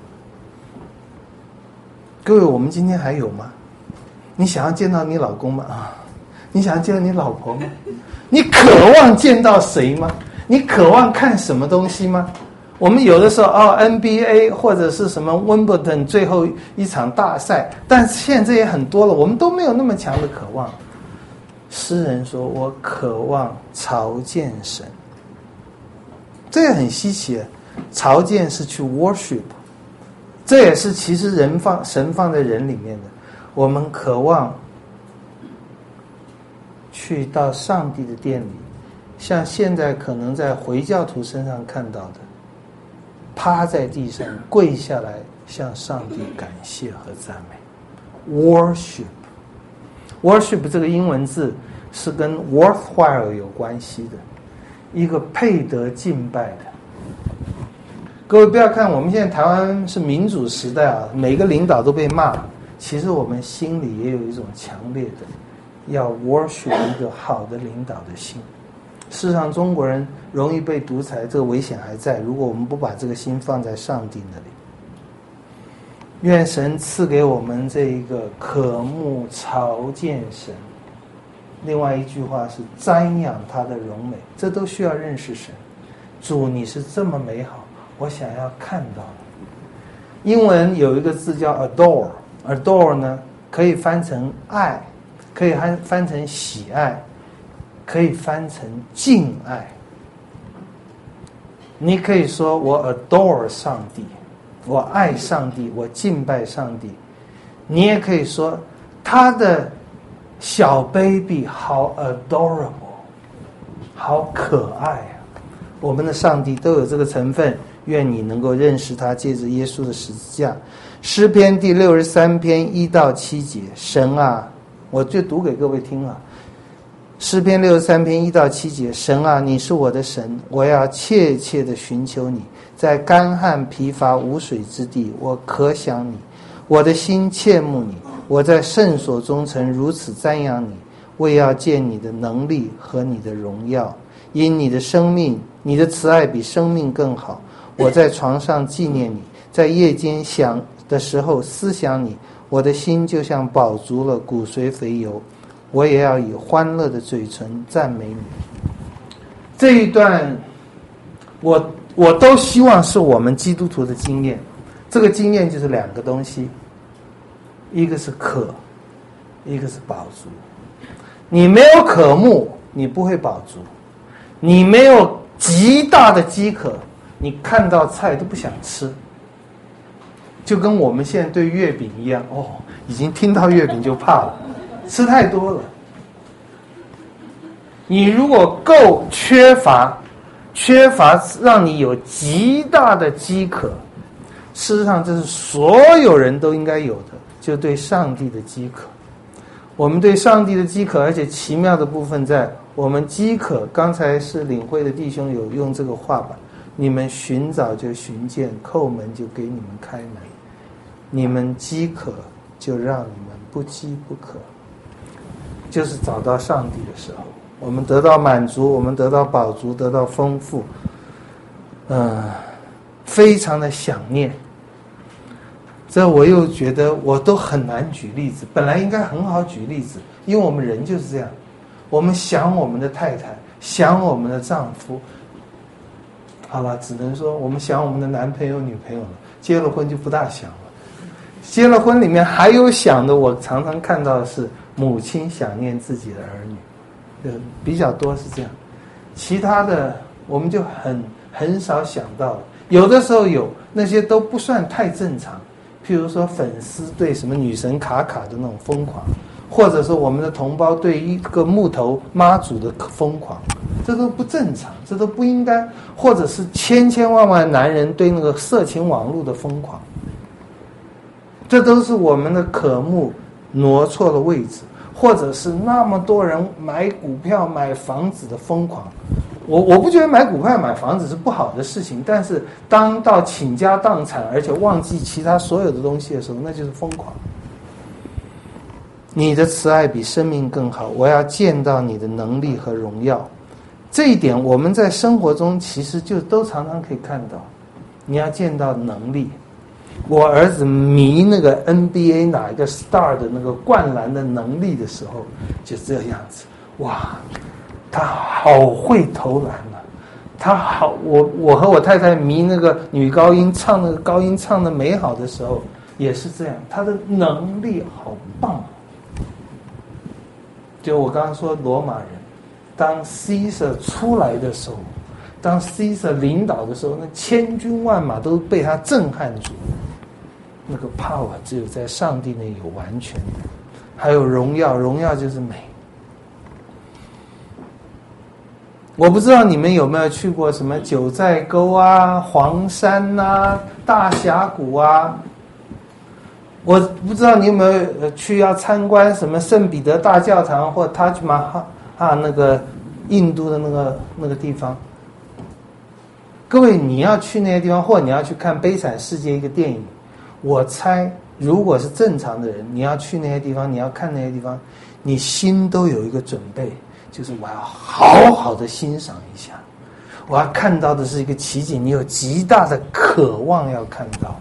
各位，我们今天还有吗？你想要见到你老公吗？你想要见到你老婆吗？你渴望见到谁吗？你渴望看什么东西吗？我们有的时候NBA 或者是什么温布顿最后一场大赛，但是现在也很多了，我们都没有那么强的渴望。诗人说我渴望朝见神，这也很稀奇。朝见是去 worship， 这也是其实神放在人里面的。我们渴望去到上帝的殿里，像现在可能在回教徒身上看到的，趴在地上跪下来向上帝感谢和赞美 worship。 worship 这个英文字是跟 worthwhile 有关系的，一个配得敬拜的。各位不要看我们现在台湾是民主时代啊，每个领导都被骂，其实我们心里也有一种强烈的要 worship 一个好的领导的心。事实上中国人容易被独裁，这个危险还在，如果我们不把这个心放在上帝那里。愿神赐给我们这一个渴慕朝见神，另外一句话是瞻仰他的荣美，这都需要认识神。主你是这么美好，我想要看到你。英文有一个字叫 adore 呢可以翻成爱，可以翻成喜爱，可以翻成敬爱。你可以说我 adore 上帝，我爱上帝，我敬拜上帝。你也可以说他的小 baby 好 adorable， 好可爱啊。我们的上帝都有这个成分，愿你能够认识他，借着耶稣的十字架。诗篇第63篇1到7节，神啊，我就读给各位听啊。诗篇63篇1到7节，神啊，你是我的神，我要切切地寻求你，在干旱疲乏无水之地，我可想你，我的心切慕你，我在圣所中曾如此瞻仰你，为要见你的能力和你的荣耀。因你的生命，你的慈爱比生命更好，我在床上纪念你，在夜间想的时候思想你，我的心就像饱足了骨髓肥油，我也要以欢乐的嘴唇赞美你。这一段我都希望是我们基督徒的经验。这个经验就是两个东西，一个是渴，一个是饱足。你没有渴慕，你不会饱足。你没有极大的饥渴，你看到菜都不想吃。就跟我们现在对月饼一样，已经听到月饼就怕了，吃太多了。你如果够缺乏让你有极大的饥渴，事实上这是所有人都应该有的，就对上帝的饥渴。我们对上帝的饥渴，而且奇妙的部分在我们饥渴，刚才是领会的弟兄有用这个话吧，你们寻找就寻见，叩门就给你们开门，你们饥渴就让你们不饥不渴。就是找到上帝的时候，我们得到满足，我们得到饱足，得到丰富，非常的想念。这我又觉得我都很难举例子，本来应该很好举例子，因为我们人就是这样，我们想我们的太太，想我们的丈夫，好了，只能说我们想我们的男朋友女朋友了，结了婚就不大想了。结了婚里面还有想的，我常常看到的是母亲想念自己的儿女，比较多是这样，其他的我们就很少想到，有的时候有，那些都不算太正常。譬如说粉丝对什么女神卡卡的那种疯狂，或者说我们的同胞对一个木头妈祖的疯狂，这都不正常，这都不应该。或者是千千万万男人对那个色情网络的疯狂，这都是我们的渴慕挪错了位置，或者是那么多人买股票买房子的疯狂。我不觉得买股票买房子是不好的事情，但是当到倾家荡产而且忘记其他所有的东西的时候，那就是疯狂。你的慈爱比生命更好，我要见到你的能力和荣耀。这一点我们在生活中其实就都常常可以看到。你要见到能力。我儿子迷那个 NBA 哪一个 star 的那个灌篮的能力的时候，就这样子，哇，他好会投篮啊！他好，我和我太太迷那个女高音唱那个高音唱的美好的时候，也是这样，他的能力好棒。就我刚刚说罗马人，当 Caesar 出来的时候，当 Caesar 领导的时候，那千军万马都被他震撼住。那个 power 只有在上帝内有完全的，还有荣耀，荣耀就是美。我不知道你们有没有去过什么九寨沟啊、黄山啊、大峡谷啊， 我不知道你有没有去要参观什么圣彼得大教堂或Taj Mahal那个印度的那个地方。各位，你要去那些地方，或者你要去看《悲惨世界》一个电影，我猜如果是正常的人，你要去那些地方，你要看那些地方，你心都有一个准备，就是我要好好的欣赏一下，我要看到的是一个奇景，你有极大的渴望要看到，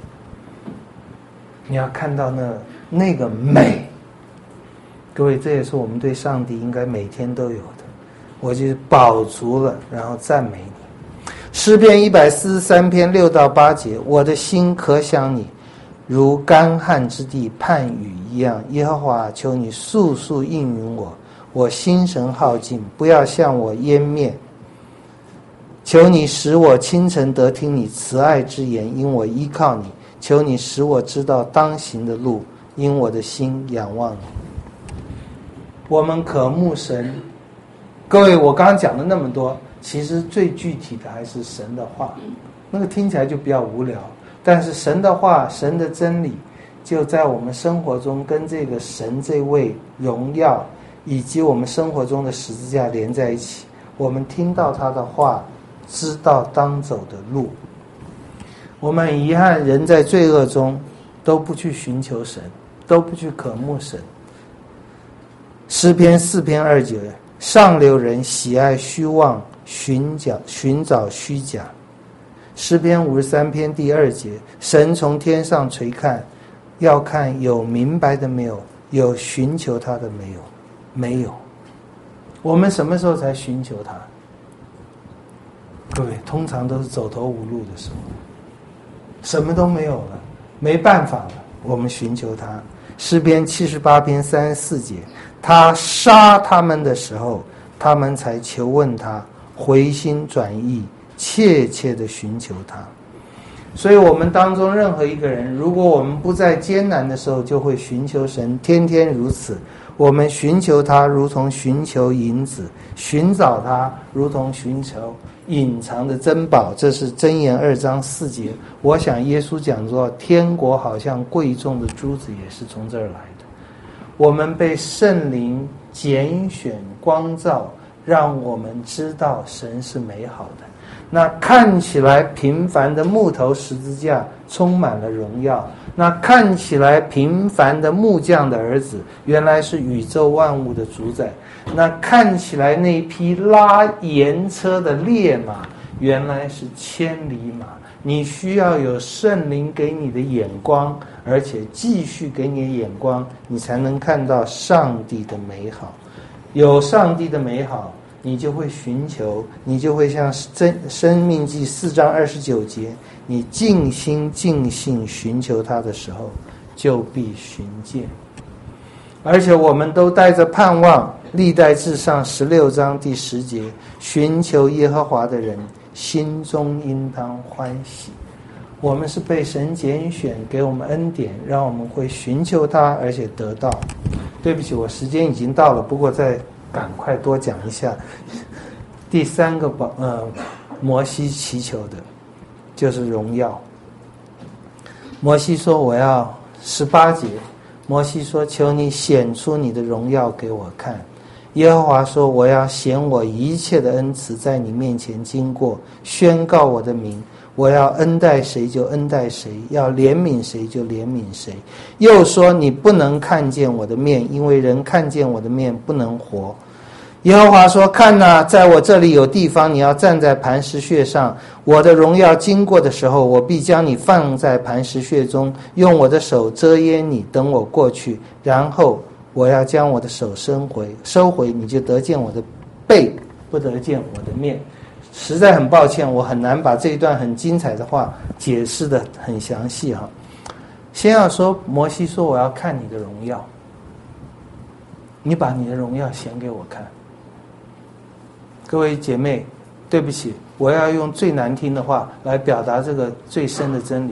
你要看到那个美。各位，这也是我们对上帝应该每天都有的。我就饱足了，然后赞美你。诗篇143篇6到8节，我的心可想你，如干旱之地盼雨一样。耶和华，求你速速应允我，我心神耗尽，不要向我湮灭。求你使我清晨得听你慈爱之言，因我依靠你。求你使我知道当行的路，因我的心仰望你。我们渴慕神。各位，我刚刚讲了那么多，其实最具体的还是神的话，那个听起来就比较无聊，但是神的话，神的真理就在我们生活中跟这个神这位荣耀以及我们生活中的十字架连在一起。我们听到他的话，知道当走的路。我们很遗憾，人在罪恶中都不去寻求神，都不去渴慕神。诗篇4篇2节，上流人喜爱虚妄，寻找虚假。诗篇53篇第2节，神从天上垂看，要看有明白的没有，有寻求他的没有。没有。我们什么时候才寻求他？各位，通常都是走投无路的时候，什么都没有了，没办法了，我们寻求他。诗篇78篇34节，他杀他们的时候，他们才求问他，回心转意，切切的寻求他。所以我们当中任何一个人，如果我们不在艰难的时候就会寻求神，天天如此。我们寻求他如同寻求银子，寻找他如同寻求隐藏的珍宝。这是箴言2章4节。我想耶稣讲说，天国好像贵重的珠子，也是从这儿来的。我们被圣灵拣选光照，让我们知道神是美好的。那看起来平凡的木头十字架充满了荣耀，那看起来平凡的木匠的儿子，原来是宇宙万物的主宰。那看起来那匹拉盐车的烈马，原来是千里马。你需要有圣灵给你的眼光，而且继续给你的眼光，你才能看到上帝的美好。有上帝的美好，你就会寻求，你就会像生命记4章29节，你尽心尽性寻求他的时候，就必寻见。而且我们都带着盼望，历代志上16章第10节，寻求耶和华的人，心中应当欢喜。我们是被神拣选，给我们恩典，让我们会寻求他，而且得到。对不起，我时间已经到了，不过再赶快多讲一下。第三个摩西祈求的就是荣耀。摩西说我要18节，摩西说求你显出你的荣耀给我看。耶和华说我要显我一切的恩慈在你面前经过，宣告我的名。我要恩待谁就恩待谁，要怜悯谁就怜悯谁。又说你不能看见我的面，因为人看见我的面不能活。耶和华说看哪，在我这里有地方，你要站在磐石穴上。我的荣耀经过的时候，我必将你放在磐石穴中，用我的手遮掩你，等我过去。然后我要将我的手收回，你就得见我的背，不得见我的面。实在很抱歉，我很难把这一段很精彩的话解释得很详细哈。先要说，摩西说我要看你的荣耀，你把你的荣耀显给我看。各位姐妹，对不起，我要用最难听的话来表达这个最深的真理。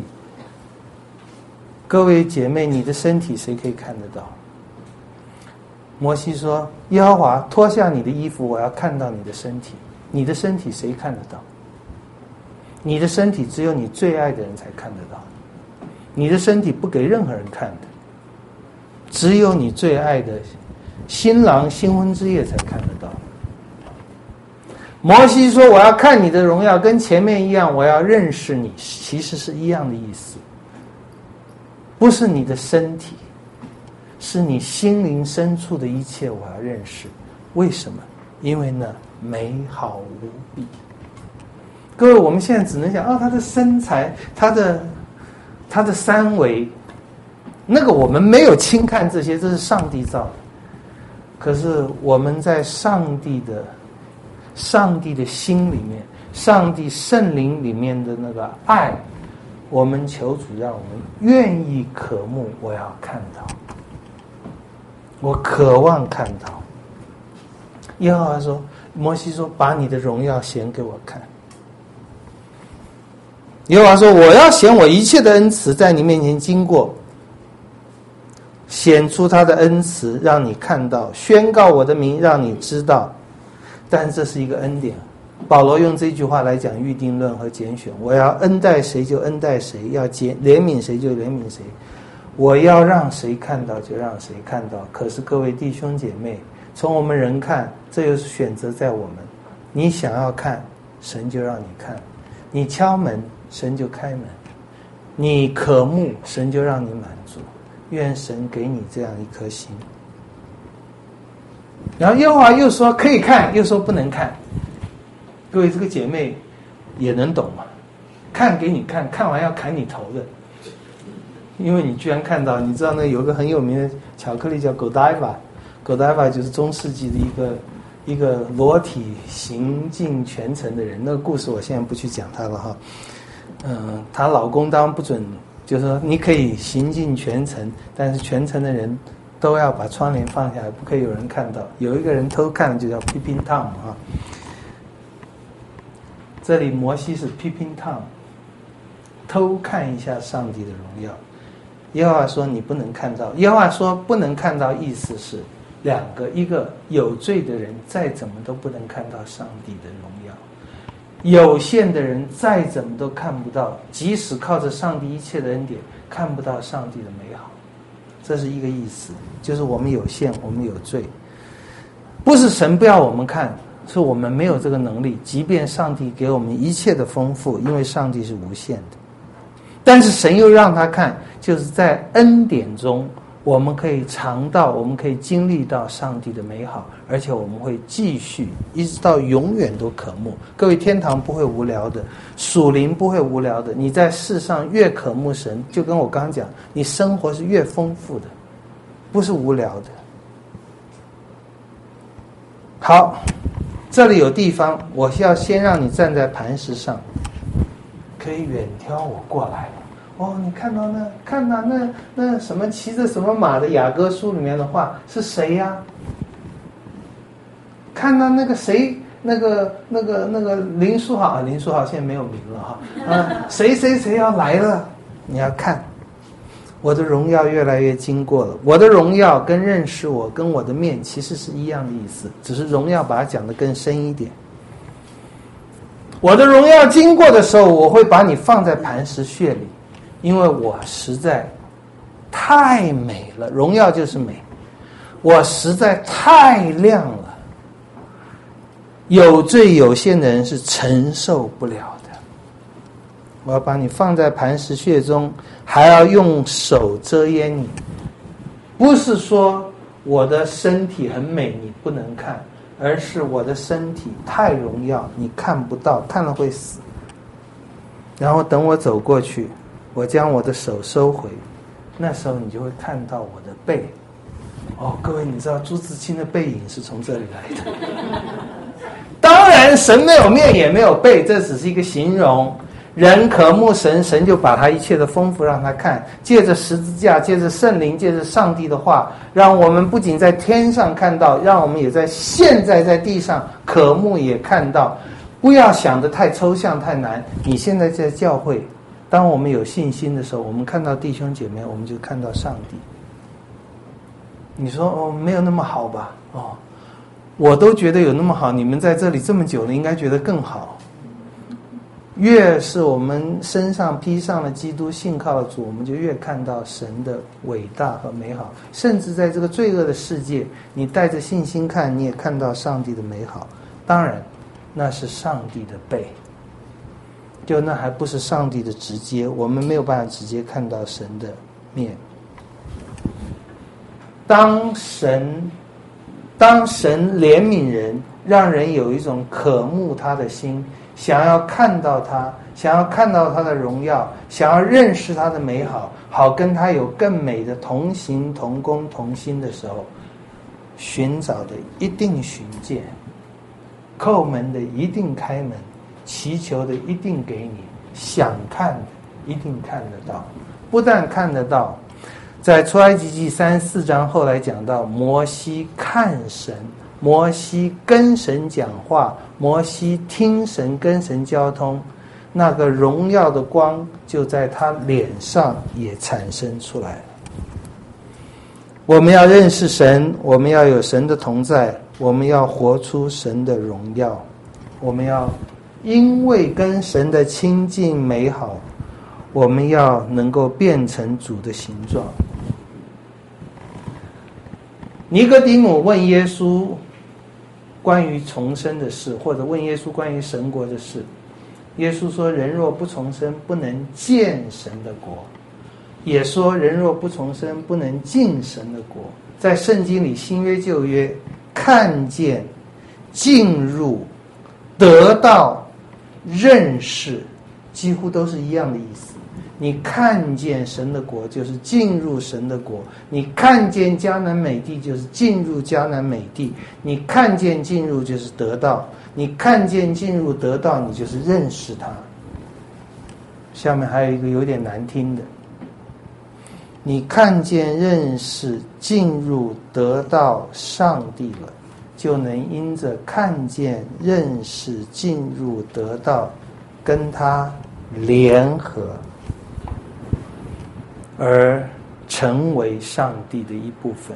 各位姐妹，你的身体谁可以看得到？摩西说，耶和华脱下你的衣服，我要看到你的身体。你的身体谁看得到？你的身体只有你最爱的人才看得到。 你的身体不给任何人看的，只有你最爱的新郎新婚之夜才看得到。摩西说我要看你的荣耀，跟前面一样，我要认识你，其实是一样的意思，不是你的身体，是你心灵深处的一切我要认识。为什么？因为呢美好无比。各位，我们现在只能想他的身材，他的三围，那个我们没有轻看这些，这是上帝造的。可是我们在上帝的心里面，上帝圣灵里面的那个爱，我们求主让我们愿意渴慕，我要看到，我渴望看到。耶和华说，摩西说，把你的荣耀显给我看。耶和华说，我要显我一切的恩慈在你面前经过，显出他的恩慈让你看到，宣告我的名让你知道。但这是一个恩典，保罗用这句话来讲预定论和拣选，我要恩待谁就恩待谁，要怜悯谁就怜悯谁，我要让谁看到就让谁看到。可是各位弟兄姐妹，从我们人看，这又是选择在我们，你想要看，神就让你看，你敲门，神就开门，你渴慕，神就让你满足。愿神给你这样一颗心。然后耶和华又说可以看，又说不能看。各位，这个姐妹也能懂吗？看给你看，看完要砍你头的，因为你居然看到。你知道那有个很有名的巧克力叫狗呆法，狗呆法就是中世纪的一个裸体行进全城的人，那个故事我现在不去讲他了哈。她老公当然不准，就是说你可以行进全城，但是全城的人都要把窗帘放下来，不可以有人看到。有一个人偷看就叫 peeping Tom 啊。这里摩西是 peeping Tom， 偷看一下上帝的荣耀。耶和华说你不能看到，耶和华说不能看到，意思是两个，一个有罪的人再怎么都不能看到上帝的荣耀，有限的人再怎么都看不到，即使靠着上帝一切的恩典，看不到上帝的美好。这是一个意思，就是我们有限，我们有罪，不是神不要我们看，是我们没有这个能力。即便上帝给我们一切的丰富，因为上帝是无限的，但是神又让他看，就是在恩典中我们可以尝到，我们可以经历到上帝的美好，而且我们会继续一直到永远都渴慕。各位，天堂不会无聊的，属灵不会无聊的，你在世上越渴慕神，就跟我刚刚讲，你生活是越丰富的，不是无聊的。好，这里有地方，我要先让你站在磐石上，可以远眺我过来。哦，你看到那什么骑着什么马的雅歌书里面的话是谁呀？看到那个谁，那个林书豪，林书豪现在没有名了哈，谁要来了，你要看，我的荣耀越来越经过了。我的荣耀跟认识我跟我的面其实是一样的意思，只是荣耀把它讲得更深一点。我的荣耀经过的时候，我会把你放在磐石穴里，因为我实在太美了，荣耀就是美，我实在太亮了，有罪有限的人是承受不了的。我要把你放在磐石穴中，还要用手遮掩你，不是说我的身体很美你不能看，而是我的身体太荣耀你看不到，看了会死。然后等我走过去，我将我的手收回，那时候你就会看到我的背。哦，各位，你知道朱自清的背影是从这里来的。当然神没有面也没有背，这只是一个形容。人渴慕神，神就把他一切的丰富让他看，借着十字架，借着圣灵，借着上帝的话，让我们不仅在天上看到，让我们也在现在在地上渴慕也看到。不要想得太抽象太难。你现在在教会，当我们有信心的时候，我们看到弟兄姐妹，我们就看到上帝。你说哦，没有那么好吧？哦，我都觉得有那么好，你们在这里这么久了，应该觉得更好。 越是我们身上披上了基督，信靠了主，我们就越看到神的伟大和美好。甚至在这个罪恶的世界，你带着信心看，你也看到上帝的美好。当然，那是上帝的背，就那还不是上帝的直接，我们没有办法直接看到神的面。当神怜悯人，让人有一种渴慕他的心，想要看到他，想要看到他的荣耀，想要认识他的美好，好跟他有更美的同行同工同心的时候，寻找的一定寻见，叩门的一定开门，祈求的一定给你，想看的一定看得到。不但看得到，在出埃及记34章后来讲到，摩西看神，摩西跟神讲话，摩西听神跟神交通，那个荣耀的光就在他脸上也产生出来了。我们要认识神，我们要有神的同在，我们要活出神的荣耀，我们要因为跟神的亲近美好，我们要能够变成主的形状。尼哥底母问耶稣关于重生的事，或者问耶稣关于神国的事，耶稣说人若不重生，不能见神的国，也说人若不重生，不能进神的国。在圣经里，新约旧约，看见、进入、得到、认识，几乎都是一样的意思。你看见神的国，就是进入神的国；你看见迦南美地，就是进入迦南美地；你看见进入，就是得到；你看见进入得到，你就是认识他。下面还有一个有点难听的，你看见、认识、进入、得到上帝了，就能因着看见、认识、进入、得到，跟他联合，而成为上帝的一部分。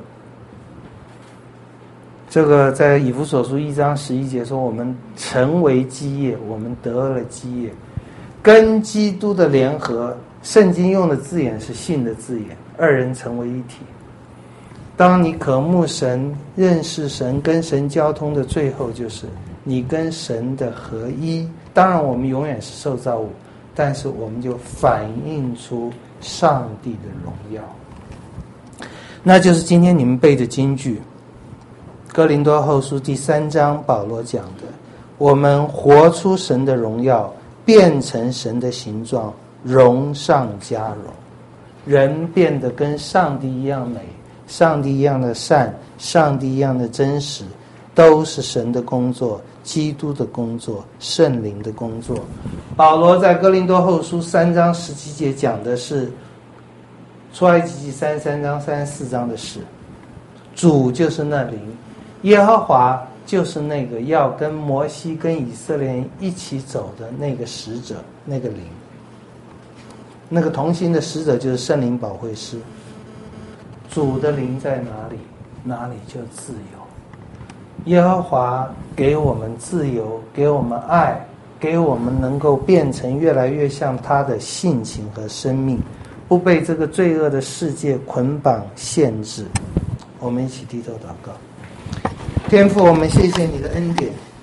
这个在以弗所书1章11节说，我们成为基业，我们得了基业，跟基督的联合。圣经用的字眼是信的字眼，二人成为一体。当你渴慕神、认识神、跟神交通的最后，就是你跟神的合一。当然我们永远是受造物，但是我们就反映出上帝的荣耀。那就是今天你们背的金句，哥林多后书第3章保罗讲的，我们活出神的荣耀，变成神的形状，荣上加荣，人变得跟上帝一样美，上帝一样的善，上帝一样的真实，都是神的工作，基督的工作，圣灵的工作。保罗在哥林多后书3章17节讲的是出埃及记33章34章的事。主就是那灵，耶和华就是那个要跟摩西跟以色列人一起走的那个使者，那个灵，那个同行的使者就是圣灵保惠师。主的灵在哪里，哪里就自由。耶和华给我们自由，给我们爱，给我们能够变成越来越像他的性情和生命，不被这个罪恶的世界捆绑限制。我们一起低头祷告。天父，我们谢谢你的恩典，